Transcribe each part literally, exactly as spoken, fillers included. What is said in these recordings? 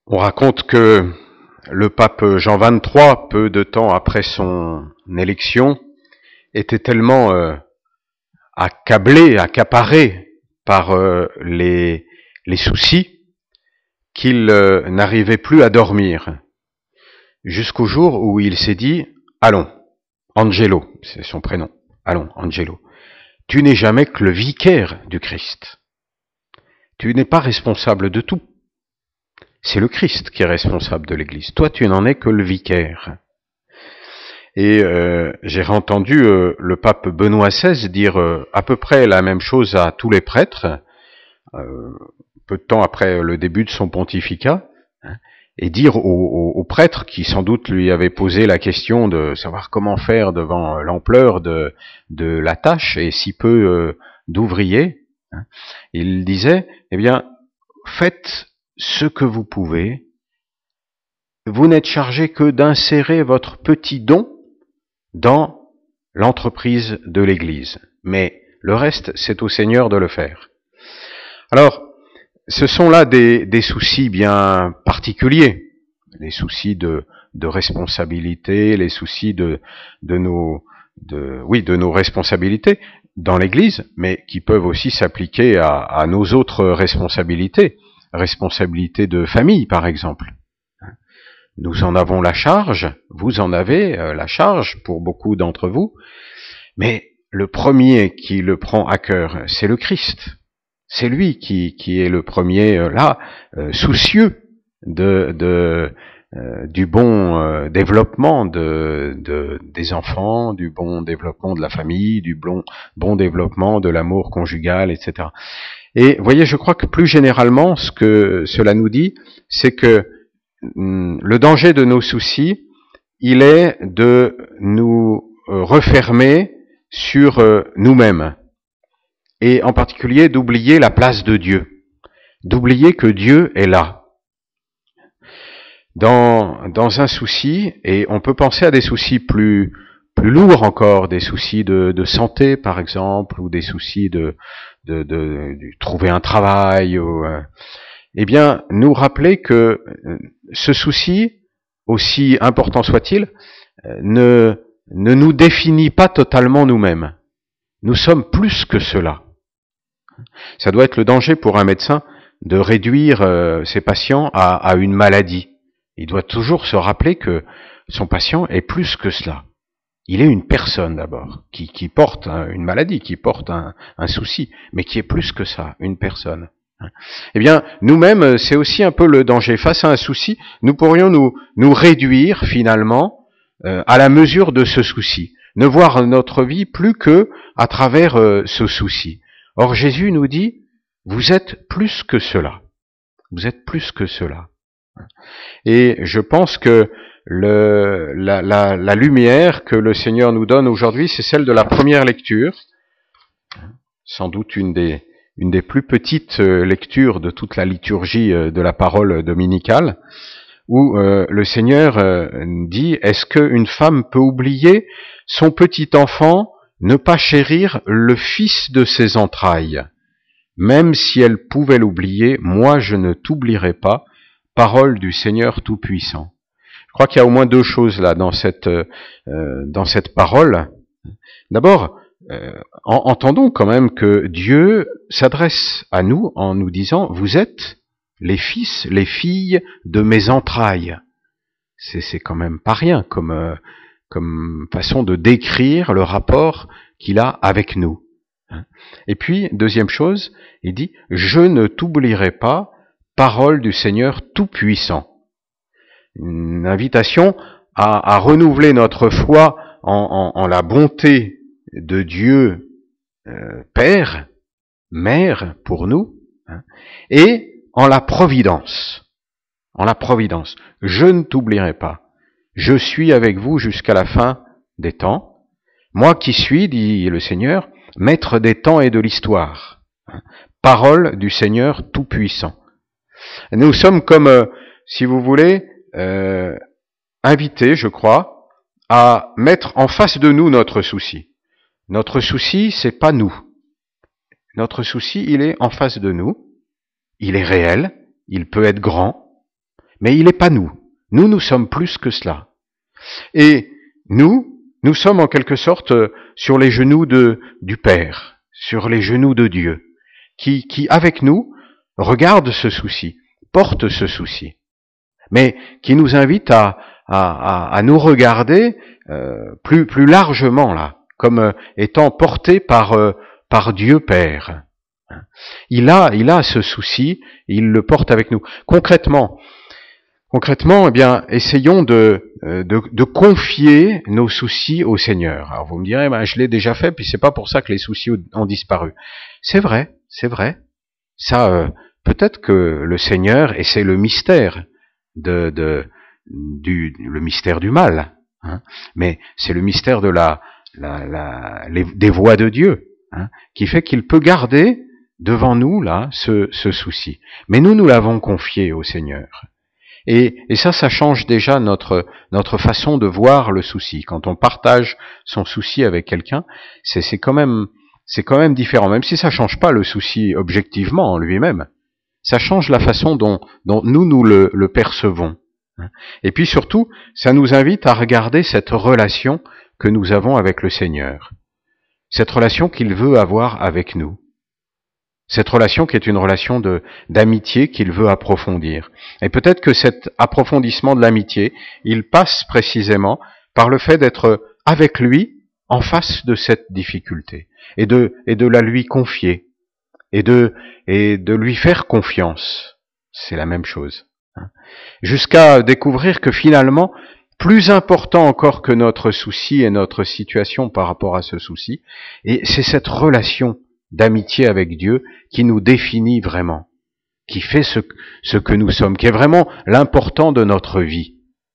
On raconte que le pape Jean vingt-trois, peu de temps après son élection, était tellement euh, accablé, accaparé par euh, les, les soucis qu'il euh, n'arrivait plus à dormir, jusqu'au jour où il s'est dit « Allons, Angelo », c'est son prénom, « Allons, Angelo, tu n'es jamais que le vicaire du Christ. Tu n'es pas responsable de tout. C'est le Christ qui est responsable de l'Église. Toi, tu n'en es que le vicaire. » Et euh, j'ai entendu euh, le pape Benoît seize dire euh, à peu près la même chose à tous les prêtres, euh, peu de temps après le début de son pontificat, hein, et dire aux, aux, aux prêtres qui sans doute lui avaient posé la question de savoir comment faire devant l'ampleur de, de la tâche et si peu euh, d'ouvriers, hein, il disait, eh bien, faites ce que vous pouvez, vous n'êtes chargé que d'insérer votre petit don dans l'entreprise de l'Église. Mais le reste, c'est au Seigneur de le faire. Alors, ce sont là des, des soucis bien particuliers, les soucis de, de responsabilité, les soucis de, de nos, de, oui, de nos responsabilités dans l'Église, mais qui peuvent aussi s'appliquer à, à nos autres responsabilités, responsabilités de famille, par exemple. Nous en avons la charge, vous en avez la charge pour beaucoup d'entre vous, mais le premier qui le prend à cœur, c'est le Christ. C'est lui qui, qui est le premier là, euh, soucieux de, de, euh, du bon euh, développement de, de, des enfants, du bon développement de la famille, du bon, bon développement de l'amour conjugal, et cetera. Et vous voyez, je crois que plus généralement, ce que cela nous dit, c'est que le danger de nos soucis, il est de nous refermer sur nous-mêmes, et en particulier d'oublier la place de Dieu, d'oublier que Dieu est là. Dans, dans un souci, et on peut penser à des soucis plus, plus lourds encore, des soucis de, de santé par exemple, ou des soucis de, de, de, de trouver un travail, ou, euh, eh bien, nous rappeler que ce souci, aussi important soit-il, ne, ne nous définit pas totalement nous-mêmes. Nous sommes plus que cela. Ça doit être le danger pour un médecin de réduire euh, ses patients à, à une maladie. Il doit toujours se rappeler que son patient est plus que cela. Il est une personne d'abord, qui, qui porte une maladie, qui porte un, un souci, mais qui est plus que ça, une personne. Eh bien, nous-mêmes, c'est aussi un peu le danger. Face à un souci, nous pourrions nous, nous réduire finalement euh, à la mesure de ce souci, ne voir notre vie plus que à travers euh, ce souci. Or, Jésus nous dit, vous êtes plus que cela. Vous êtes plus que cela. Et je pense que le, la, la, la lumière que le Seigneur nous donne aujourd'hui, c'est celle de la première lecture, sans doute une des une des plus petites lectures de toute la liturgie de la parole dominicale, où euh, le Seigneur euh, dit « Est-ce qu'une femme peut oublier son petit enfant, ne pas chérir le fils de ses entrailles? Même si elle pouvait l'oublier, moi je ne t'oublierai pas, parole du Seigneur Tout-Puissant. » Je crois qu'il y a au moins deux choses là dans cette, euh, dans cette parole. D'abord, Euh, entendons quand même que Dieu s'adresse à nous en nous disant « Vous êtes les fils, les filles de mes entrailles ». C'est, c'est quand même pas rien comme, euh, comme façon de décrire le rapport qu'il a avec nous. Et puis, deuxième chose, il dit « Je ne t'oublierai pas, parole du Seigneur Tout-Puissant ». Une invitation à, à renouveler notre foi en, en, en la bonté de Dieu euh, Père, Mère pour nous, hein, et en la providence, en la providence. Je ne t'oublierai pas. Je suis avec vous jusqu'à la fin des temps. Moi qui suis, dit le Seigneur, maître des temps et de l'histoire. Hein, parole du Seigneur Tout-Puissant. Nous sommes comme, euh, si vous voulez, euh, invités, je crois, à mettre en face de nous notre souci. Notre souci, c'est pas nous. Notre souci, il est en face de nous. Il est réel. Il peut être grand. Mais il n'est pas nous. Nous, nous sommes plus que cela. Et nous, nous sommes en quelque sorte sur les genoux de, du Père, sur les genoux de Dieu, qui, qui avec nous, regarde ce souci, porte ce souci, mais qui nous invite à, à, à, à nous regarder euh, plus, plus largement là, comme euh, étant portés par, euh, par Dieu Père. Il a, il a ce souci, il le porte avec nous. Concrètement, concrètement, eh bien, essayons de, de, de confier nos soucis au Seigneur. Alors vous me direz, ben, je l'ai déjà fait, puis c'est pas pour ça que les soucis ont disparu. C'est vrai, c'est vrai. Ça, euh, peut-être que le Seigneur, et c'est le mystère de, de du le mystère du mal, hein, mais c'est le mystère de la, la, la les, des voies de Dieu, hein, qui fait qu'il peut garder devant nous là ce, ce souci. Mais nous, nous l'avons confié au Seigneur. Et, et ça, ça change déjà notre notre façon de voir le souci. Quand on partage son souci avec quelqu'un, c'est c'est quand même c'est quand même différent. Même si ça change pas le souci objectivement en lui-même, ça change la façon dont dont nous nous le, le percevons. Et puis surtout, ça nous invite à regarder cette relation que nous avons avec le Seigneur, cette relation qu'il veut avoir avec nous. Cette relation qui est une relation de, d'amitié qu'il veut approfondir. Et peut-être que cet approfondissement de l'amitié, il passe précisément par le fait d'être avec lui en face de cette difficulté et de, et de la lui confier et de, et de lui faire confiance. C'est la même chose. Hein. Jusqu'à découvrir que finalement, plus important encore que notre souci et notre situation par rapport à ce souci, et c'est cette relation d'amitié avec Dieu qui nous définit vraiment, qui fait ce, ce que nous sommes, qui est vraiment l'important de notre vie.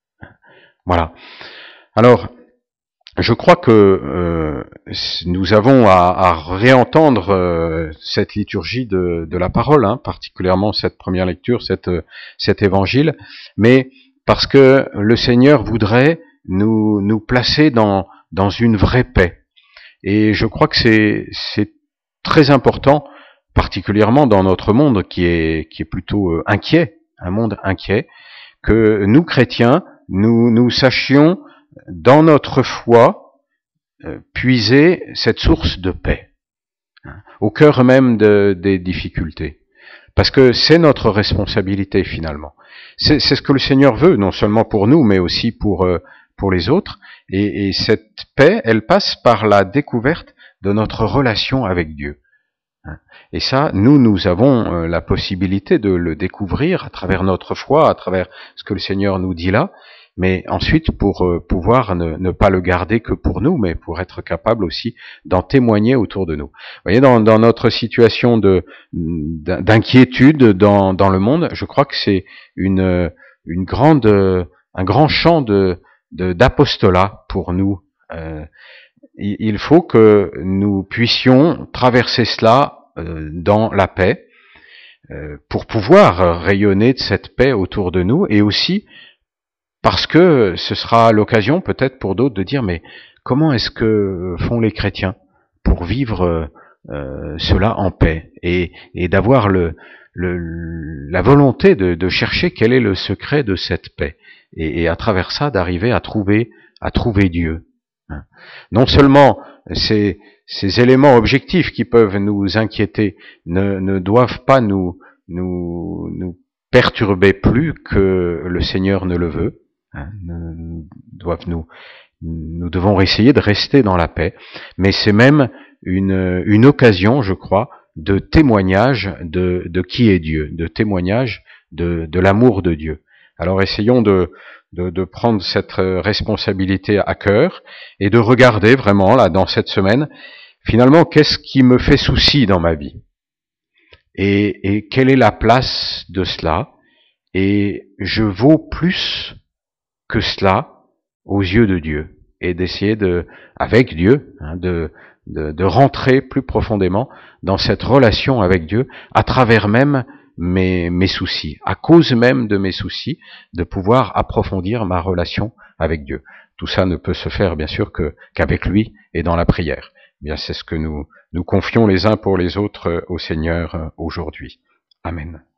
Voilà. Alors, je crois que euh, nous avons à, à réentendre euh, cette liturgie de, de la parole, hein, particulièrement cette première lecture, cette, cet évangile, mais parce que le Seigneur voudrait nous, nous placer dans, dans une vraie paix. Et je crois que c'est, c'est très important, particulièrement dans notre monde qui est qui est plutôt inquiet, un monde inquiet, que nous chrétiens, nous nous sachions dans notre foi euh, puiser cette source de paix, hein, au cœur même de, des difficultés, parce que c'est notre responsabilité finalement. C'est, c'est ce que le Seigneur veut, non seulement pour nous, mais aussi pour euh, pour les autres. Et, et cette paix, elle passe par la découverte de notre relation avec Dieu. Et ça, nous, nous avons la possibilité de le découvrir à travers notre foi, à travers ce que le Seigneur nous dit là, mais ensuite pour pouvoir ne, ne pas le garder que pour nous, mais pour être capable aussi d'en témoigner autour de nous. Vous voyez, dans, dans notre situation de d'inquiétude dans, dans le monde, je crois que c'est une, une grande, un grand champ de, de d'apostolat pour nous. Euh, il faut que nous puissions traverser cela euh, dans la paix, euh, pour pouvoir rayonner de cette paix autour de nous, et aussi parce que ce sera l'occasion peut-être pour d'autres de dire, mais comment est-ce que font les chrétiens pour vivre euh, cela en paix, et, et d'avoir le, le, la volonté de, de chercher quel est le secret de cette paix, et, et à travers ça d'arriver à trouver, à trouver Dieu. Non seulement ces, ces éléments objectifs qui peuvent nous inquiéter ne, ne doivent pas nous, nous, nous perturber plus que le Seigneur ne le veut, hein, ne, doivent nous, nous devons essayer de rester dans la paix, mais c'est même une, une occasion, je crois, de témoignage de, de qui est Dieu, de témoignage de, de l'amour de Dieu. Alors essayons de De, de prendre cette responsabilité à cœur et de regarder vraiment, là, dans cette semaine, finalement, qu'est-ce qui me fait souci dans ma vie, et, et quelle est la place de cela, et je vaux plus que cela aux yeux de Dieu, et d'essayer de, avec Dieu, hein, de, de, de rentrer plus profondément dans cette relation avec Dieu, à travers même Mes, mes soucis, à cause même de mes soucis, de pouvoir approfondir ma relation avec Dieu. Tout ça ne peut se faire bien sûr que qu'avec lui et dans la prière. Eh bien, c'est ce que nous nous confions les uns pour les autres au Seigneur aujourd'hui. Amen.